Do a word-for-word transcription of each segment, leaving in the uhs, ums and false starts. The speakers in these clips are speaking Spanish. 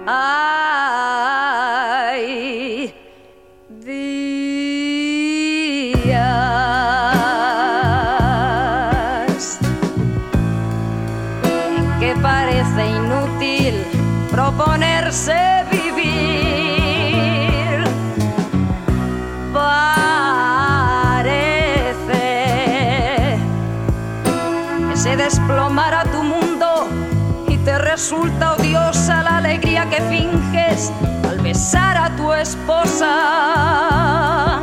Hay días en que parece inútil proponerse vivir. Parece que se desplomara tu mundo y te resulta odiosa la alegría que finges al besar a tu esposa.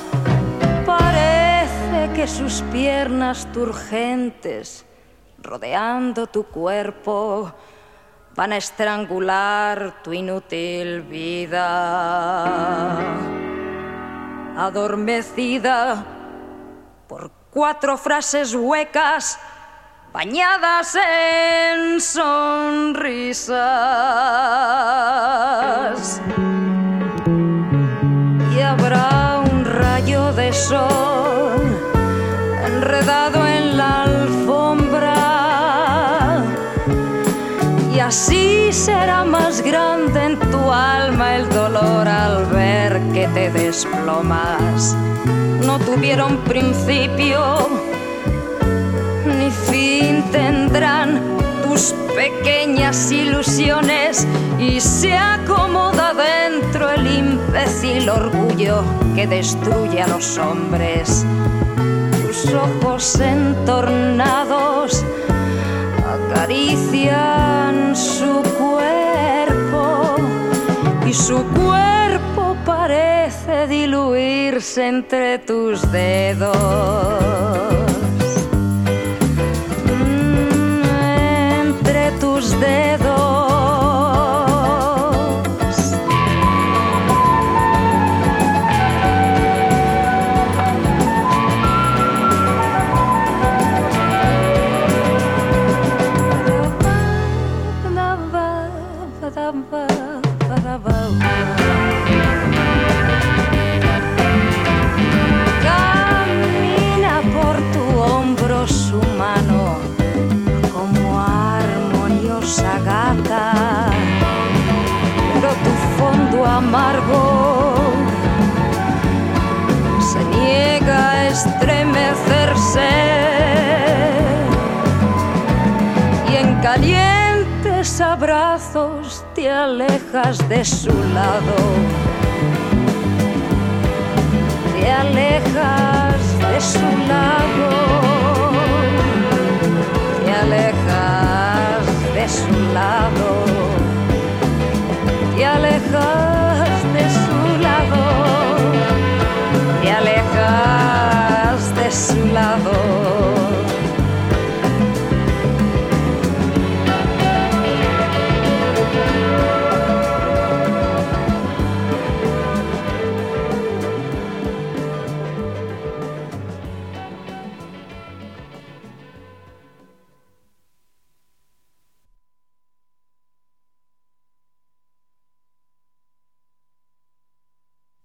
Parece que sus piernas turgentes, rodeando tu cuerpo, van a estrangular tu inútil vida. Adormecida por cuatro frases huecas bañadas en sonrisas. Y habrá un rayo de sol enredado en la alfombra, y así será más grande en tu alma el dolor al ver que te desplomas. No tuvieron principio ni fin tendrán tus pequeñas ilusiones, y se acomoda dentro el imbécil orgullo que destruye a los hombres. Tus ojos entornados acarician su cuerpo, y su cuerpo parece diluirse entre tus dedos. Tus dedos. Camina por tu hombro su mano como armoniosa gata, pero tu fondo amargo se niega a estremecerse, y en calientes abrazos te alejas de su lado, te alejas de su lado, te alejas de su lado.